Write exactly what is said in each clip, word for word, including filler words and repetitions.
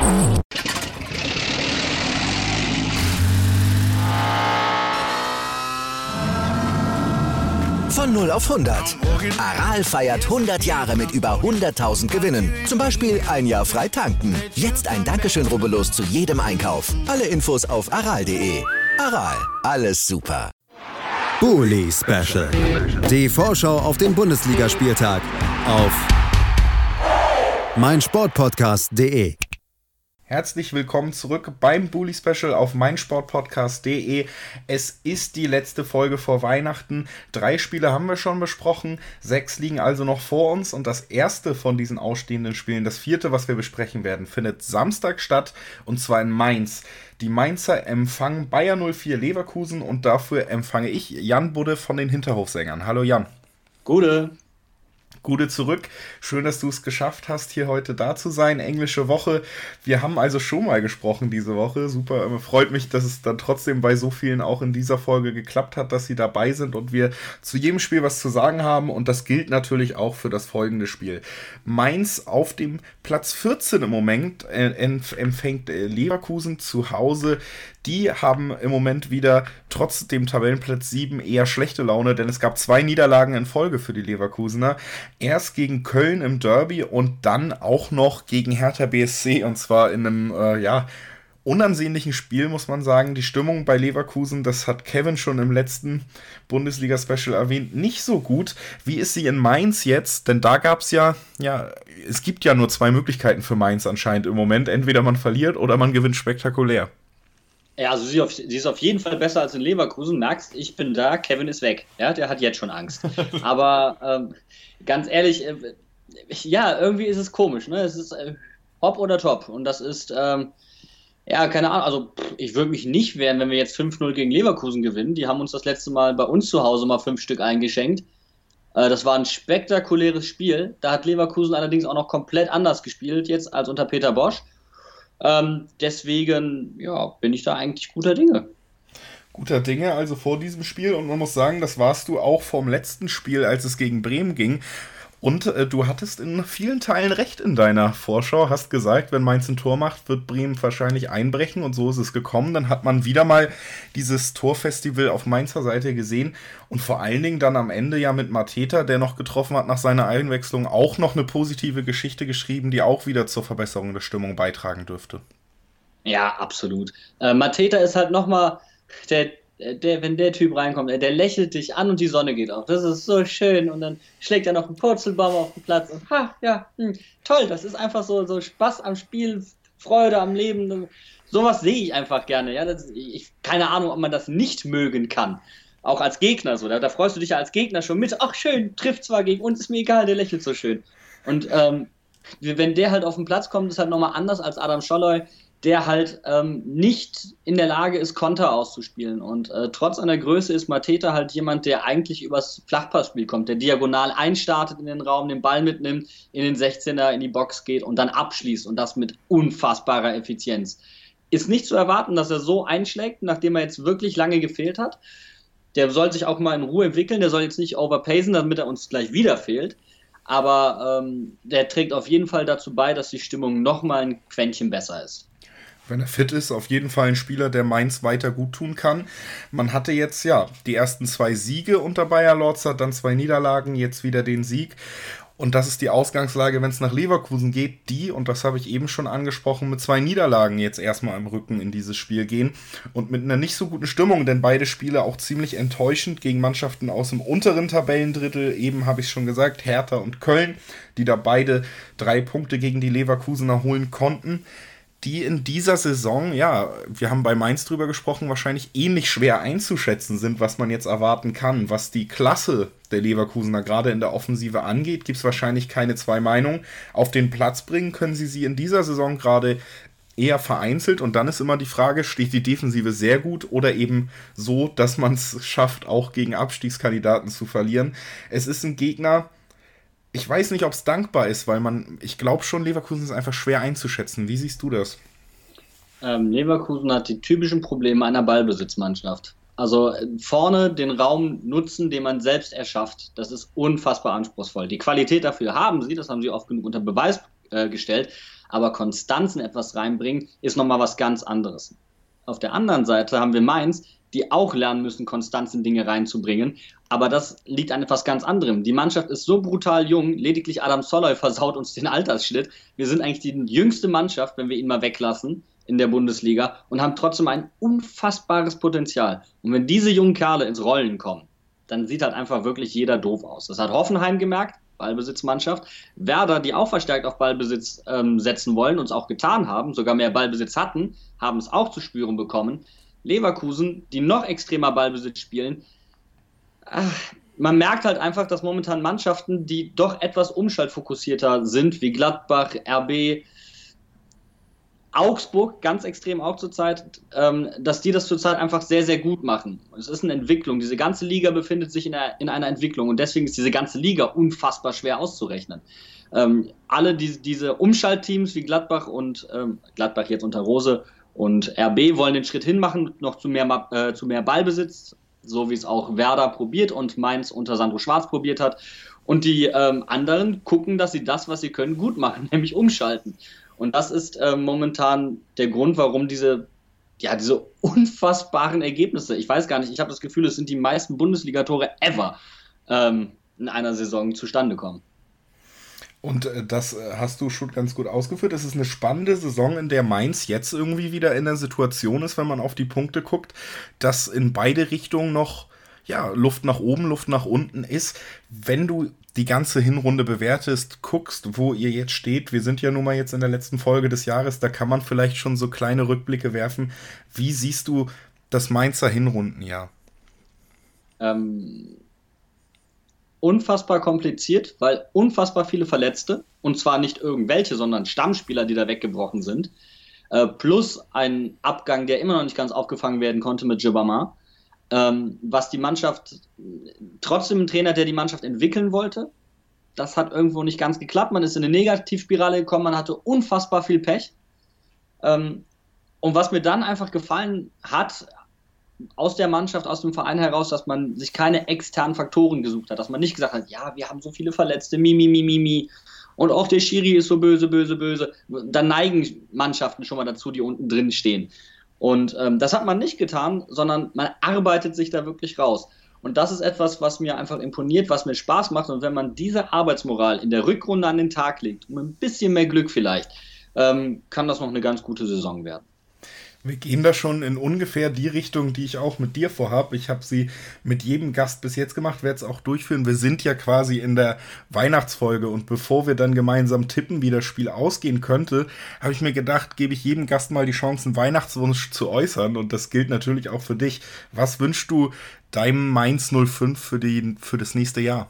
Von null auf hundert. Aral feiert hundert Jahre mit über hunderttausend Gewinnen. Zum Beispiel ein Jahr frei tanken. Jetzt ein Dankeschön, rubbellos zu jedem Einkauf. Alle Infos auf aral punkt de. Aral, alles super. Bully Special. Die Vorschau auf den Bundesligaspieltag auf meinsportpodcast punkt de. Herzlich willkommen zurück beim Bully Special auf meinsportpodcast punkt de. Es ist die letzte Folge vor Weihnachten. Drei Spiele haben wir schon besprochen, sechs liegen also noch vor uns und das erste von diesen ausstehenden Spielen, das vierte, was wir besprechen werden, findet Samstag statt und zwar in Mainz. Die Mainzer empfangen Bayer null vier Leverkusen und dafür empfange ich Jan Budde von den Hinterhofsängern. Hallo Jan. Gute. Gute zurück. Schön, dass du es geschafft hast, hier heute da zu sein. Englische Woche. Wir haben also schon mal gesprochen diese Woche. Super. Freut mich, dass es dann trotzdem bei so vielen auch in dieser Folge geklappt hat, dass sie dabei sind und wir zu jedem Spiel was zu sagen haben. Und das gilt natürlich auch für das folgende Spiel. Mainz auf dem Platz vierzehn im Moment äh, empfängt Leverkusen zu Hause. Die haben im Moment wieder trotz dem Tabellenplatz sieben eher schlechte Laune, denn es gab zwei Niederlagen in Folge für die Leverkusener. Erst gegen Köln im Derby und dann auch noch gegen Hertha B S C und zwar in einem, äh, ja, unansehnlichen Spiel, muss man sagen. Die Stimmung bei Leverkusen, das hat Kevin schon im letzten Bundesliga-Special erwähnt, nicht so gut. Wie ist sie in Mainz jetzt? Denn da gab es ja, ja, es gibt ja nur zwei Möglichkeiten für Mainz anscheinend im Moment. Entweder man verliert oder man gewinnt spektakulär. Ja, also sie, auf, sie ist auf jeden Fall besser als in Leverkusen. Merkst, ich bin da, Kevin ist weg. Ja, der hat jetzt schon Angst. Aber ähm, ganz ehrlich, äh, ja, irgendwie ist es komisch. Ne? Es ist äh, hopp oder top. Und das ist, ähm, ja, keine Ahnung. Also pff, ich würde mich nicht wehren, wenn wir jetzt fünf null gegen Leverkusen gewinnen. Die haben uns das letzte Mal bei uns zu Hause mal fünf Stück eingeschenkt. Äh, das war ein spektakuläres Spiel. Da hat Leverkusen allerdings auch noch komplett anders gespielt jetzt als unter Peter Bosch. Ähm, deswegen, ja, bin ich da eigentlich guter Dinge. Guter Dinge, also vor diesem Spiel. Und man muss sagen, das warst du auch vom letzten Spiel, als es gegen Bremen ging. Und äh, du hattest in vielen Teilen recht in deiner Vorschau. Hast gesagt, wenn Mainz ein Tor macht, wird Bremen wahrscheinlich einbrechen. Und so ist es gekommen. Dann hat man wieder mal dieses Torfestival auf Mainzer Seite gesehen. Und vor allen Dingen dann am Ende ja mit Mateta, der noch getroffen hat nach seiner Einwechslung, auch noch eine positive Geschichte geschrieben, die auch wieder zur Verbesserung der Stimmung beitragen dürfte. Ja, absolut. Äh, Mateta ist halt nochmal, der, der, wenn der Typ reinkommt, der lächelt dich an und die Sonne geht auf. Das ist so schön. Und dann schlägt er noch einen Purzelbaum auf den Platz. Und ha, ja, hm, toll. Das ist einfach so, so Spaß am Spiel, Freude am Leben. Sowas sehe ich einfach gerne. Ja, das, ich, keine Ahnung, ob man das nicht mögen kann. Auch als Gegner so. Da, da freust du dich ja als Gegner schon mit. Ach schön, trifft zwar gegen uns, ist mir egal, der lächelt so schön. Und ähm, wenn der halt auf den Platz kommt, ist halt nochmal anders als Adam Scholloy, der halt ähm, nicht in der Lage ist, Konter auszuspielen. Und äh, trotz seiner Größe ist Mateta halt jemand, der eigentlich übers Flachpassspiel kommt, der diagonal einstartet in den Raum, den Ball mitnimmt, in den sechzehner, in die Box geht und dann abschließt und das mit unfassbarer Effizienz. Ist nicht zu erwarten, dass er so einschlägt, nachdem er jetzt wirklich lange gefehlt hat. Der soll sich auch mal in Ruhe entwickeln, der soll jetzt nicht overpacen, damit er uns gleich wieder fehlt. Aber ähm, der trägt auf jeden Fall dazu bei, dass die Stimmung nochmal ein Quäntchen besser ist. Wenn er fit ist, auf jeden Fall ein Spieler, der Mainz weiter gut tun kann. Man hatte jetzt ja die ersten zwei Siege unter Bayer Lorzer, dann zwei Niederlagen, jetzt wieder den Sieg. Und das ist die Ausgangslage, wenn es nach Leverkusen geht, die, und das habe ich eben schon angesprochen, mit zwei Niederlagen jetzt erstmal im Rücken in dieses Spiel gehen und mit einer nicht so guten Stimmung, denn beide Spiele auch ziemlich enttäuschend gegen Mannschaften aus dem unteren Tabellendrittel, eben habe ich schon gesagt, Hertha und Köln, die da beide drei Punkte gegen die Leverkusener holen konnten, die in dieser Saison, ja, wir haben bei Mainz drüber gesprochen, wahrscheinlich ähnlich schwer einzuschätzen sind, was man jetzt erwarten kann. Was die Klasse der Leverkusener gerade in der Offensive angeht, gibt es wahrscheinlich keine zwei Meinungen. Auf den Platz bringen können sie sie in dieser Saison gerade eher vereinzelt und dann ist immer die Frage, steht die Defensive sehr gut oder eben so, dass man es schafft, auch gegen Abstiegskandidaten zu verlieren. Es ist ein Gegner, ich weiß nicht, ob es dankbar ist, weil man, ich glaube schon, Leverkusen ist einfach schwer einzuschätzen. Wie siehst du das? Ähm, Leverkusen hat die typischen Probleme einer Ballbesitzmannschaft. Also vorne den Raum nutzen, den man selbst erschafft. Das ist unfassbar anspruchsvoll. Die Qualität dafür haben sie, das haben sie oft genug unter Beweis äh, gestellt. Aber Konstanz in etwas reinbringen, ist nochmal was ganz anderes. Auf der anderen Seite haben wir Mainz, die auch lernen müssen, Konstanz in Dinge reinzubringen. Aber das liegt an etwas ganz anderem. Die Mannschaft ist so brutal jung, lediglich Adam Soloy versaut uns den Altersschnitt. Wir sind eigentlich die jüngste Mannschaft, wenn wir ihn mal weglassen in der Bundesliga und haben trotzdem ein unfassbares Potenzial. Und wenn diese jungen Kerle ins Rollen kommen, dann sieht halt einfach wirklich jeder doof aus. Das hat Hoffenheim gemerkt, Ballbesitzmannschaft. Werder, die auch verstärkt auf Ballbesitz ähm, setzen wollen und es auch getan haben, sogar mehr Ballbesitz hatten, haben es auch zu spüren bekommen. Leverkusen, die noch extremer Ballbesitz spielen. Ach, man merkt halt einfach, dass momentan Mannschaften, die doch etwas umschaltfokussierter sind, wie Gladbach, R B, Augsburg, ganz extrem auch zurzeit, ähm, dass die das zurzeit einfach sehr, sehr gut machen. Es ist eine Entwicklung. Diese ganze Liga befindet sich in einer, in einer Entwicklung und deswegen ist diese ganze Liga unfassbar schwer auszurechnen. Ähm, alle die, diese Umschaltteams wie Gladbach und ähm, Gladbach jetzt unter Rose und R B wollen den Schritt hinmachen, noch zu mehr, äh, zu mehr Ballbesitz, so wie es auch Werder probiert und Mainz unter Sandro Schwarz probiert hat. Und die ähm, anderen gucken, dass sie das, was sie können, gut machen, nämlich umschalten. Und das ist äh, momentan der Grund, warum diese, ja, diese unfassbaren Ergebnisse, ich weiß gar nicht, ich habe das Gefühl, es sind die meisten Bundesliga-Tore ever ähm, in einer Saison zustande kommen. Und äh, das äh, hast du schon ganz gut ausgeführt. Es ist eine spannende Saison, in der Mainz jetzt irgendwie wieder in der Situation ist, wenn man auf die Punkte guckt, dass in beide Richtungen noch ja, Luft nach oben, Luft nach unten ist. Wenn du die ganze Hinrunde bewertest, guckst, wo ihr jetzt steht, wir sind ja nun mal jetzt in der letzten Folge des Jahres, da kann man vielleicht schon so kleine Rückblicke werfen. Wie siehst du das Mainzer Hinrundenjahr? Ähm, unfassbar kompliziert, weil unfassbar viele Verletzte, und zwar nicht irgendwelche, sondern Stammspieler, die da weggebrochen sind, äh, plus ein Abgang, der immer noch nicht ganz aufgefangen werden konnte mit Djibama. Ähm, was die Mannschaft, trotzdem ein Trainer, der die Mannschaft entwickeln wollte, das hat irgendwo nicht ganz geklappt. Man ist in eine Negativspirale gekommen, man hatte unfassbar viel Pech. Ähm, und was mir dann einfach gefallen hat, aus der Mannschaft, aus dem Verein heraus, dass man sich keine externen Faktoren gesucht hat, dass man nicht gesagt hat, ja, wir haben so viele Verletzte, mi, mi, mi, mi, mi. Und auch der Schiri ist so böse, böse, böse. Dann neigen Mannschaften schon mal dazu, die unten drin stehen. Und ähm, das hat man nicht getan, sondern man arbeitet sich da wirklich raus. Und das ist etwas, was mir einfach imponiert, was mir Spaß macht. Und wenn man diese Arbeitsmoral in der Rückrunde an den Tag legt, um ein bisschen mehr Glück vielleicht, ähm, kann das noch eine ganz gute Saison werden. Wir gehen da schon in ungefähr die Richtung, die ich auch mit dir vorhabe. Ich habe sie mit jedem Gast bis jetzt gemacht, werde es auch durchführen. Wir sind ja quasi in der Weihnachtsfolge und bevor wir dann gemeinsam tippen, wie das Spiel ausgehen könnte, habe ich mir gedacht, gebe ich jedem Gast mal die Chance, einen Weihnachtswunsch zu äußern und das gilt natürlich auch für dich. Was wünschst du deinem Mainz null fünf für, die, für das nächste Jahr?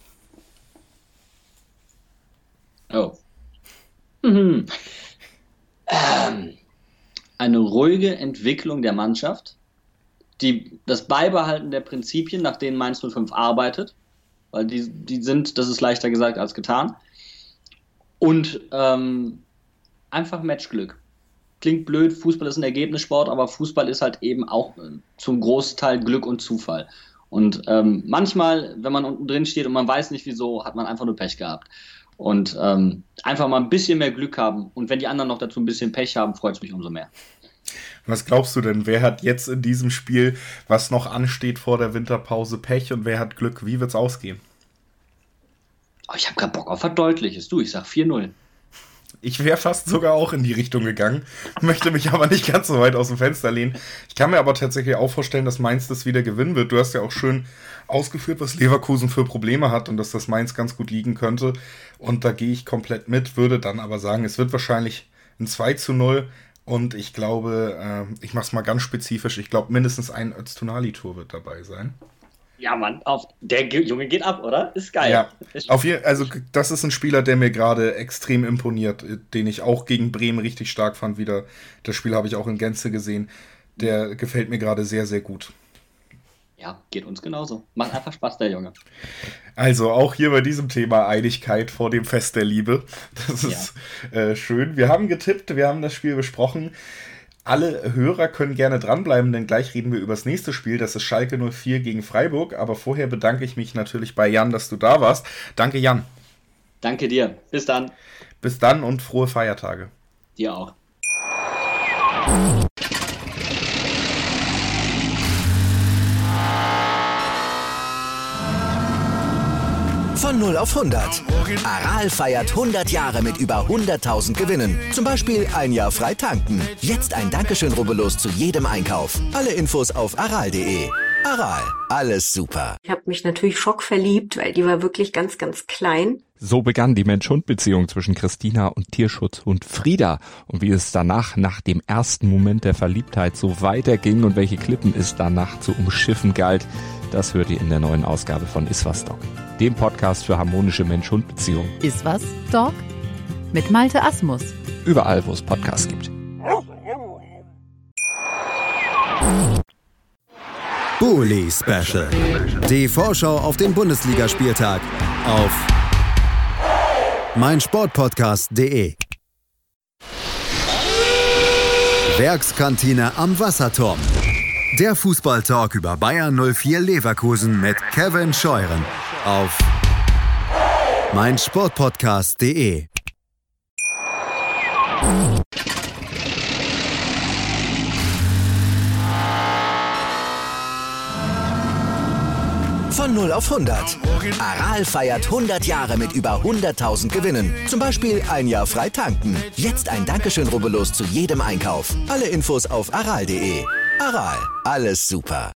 Oh. Mhm. Ähm... Eine ruhige Entwicklung der Mannschaft, die, das Beibehalten der Prinzipien, nach denen Mainz null fünf arbeitet, weil die, die sind, das ist leichter gesagt als getan, und ähm, einfach Matchglück. Klingt blöd, Fußball ist ein Ergebnissport, aber Fußball ist halt eben auch äh, zum Großteil Glück und Zufall. Und ähm, manchmal, wenn man unten drin steht und man weiß nicht wieso, hat man einfach nur Pech gehabt. Und ähm, einfach mal ein bisschen mehr Glück haben. Und wenn die anderen noch dazu ein bisschen Pech haben, freut es mich umso mehr. Was glaubst du denn? Wer hat jetzt in diesem Spiel, was noch ansteht vor der Winterpause, Pech und wer hat Glück? Wie wird's ausgehen? Oh, ich habe gerade Bock auf was Deutliches. Du, ich sag vier null. Ich wäre fast sogar auch in die Richtung gegangen, möchte mich aber nicht ganz so weit aus dem Fenster lehnen. Ich kann mir aber tatsächlich auch vorstellen, dass Mainz das wieder gewinnen wird. Du hast ja auch schön ausgeführt, was Leverkusen für Probleme hat und dass das Mainz ganz gut liegen könnte. Und da gehe ich komplett mit, würde dann aber sagen, es wird wahrscheinlich ein zwei zu null. Und ich glaube, äh, ich mache es mal ganz spezifisch, ich glaube mindestens ein Öztunali-Tor wird dabei sein. Ja, Mann, auf, der Junge geht ab, oder? Ist geil. Ja, auf je, also das ist ein Spieler, der mir gerade extrem imponiert, den ich auch gegen Bremen richtig stark fand wieder. Das Spiel habe ich auch in Gänze gesehen. Der gefällt mir gerade sehr, sehr gut. Ja, geht uns genauso. Macht einfach Spaß, der Junge. Also auch hier bei diesem Thema Einigkeit vor dem Fest der Liebe. Das ist ja. äh, schön. Wir haben getippt, wir haben das Spiel besprochen. Alle Hörer können gerne dranbleiben, denn gleich reden wir über das nächste Spiel. Das ist Schalke null vier gegen Freiburg. Aber vorher bedanke ich mich natürlich bei Jan, dass du da warst. Danke, Jan. Danke dir. Bis dann. Bis dann und frohe Feiertage. Dir auch. Von null auf hundert. Aral feiert hundert Jahre mit über hunderttausend Gewinnen. Zum Beispiel ein Jahr frei tanken. Jetzt ein Dankeschön, rubbellos zu jedem Einkauf. Alle Infos auf aral punkt de. Aral, alles super. Ich habe mich natürlich schockverliebt, weil die war wirklich ganz, ganz klein. So begann die Mensch-Hund-Beziehung zwischen Christina und Tierschutzhund Frieda. Und wie es danach, nach dem ersten Moment der Verliebtheit, so weiterging und welche Klippen es danach zu umschiffen galt, das hört ihr in der neuen Ausgabe von Iswas Dog, dem Podcast für harmonische Mensch-Hund-Beziehungen. Iswas Dog mit Malte Asmus. Überall, wo es Podcasts gibt. Bully Special. Die Vorschau auf den Bundesligaspieltag auf meinsportpodcast punkt de. Werkskantine am Wasserturm. Der Fußballtalk über Bayern null vier Leverkusen mit Kevin Scheuren auf meinsportpodcast punkt de. Von null auf hundert. Aral feiert hundert Jahre mit über hunderttausend Gewinnen. Zum Beispiel ein Jahr frei tanken. Jetzt ein Dankeschön, rubbellos zu jedem Einkauf. Alle Infos auf aral punkt de. Aral, alles super.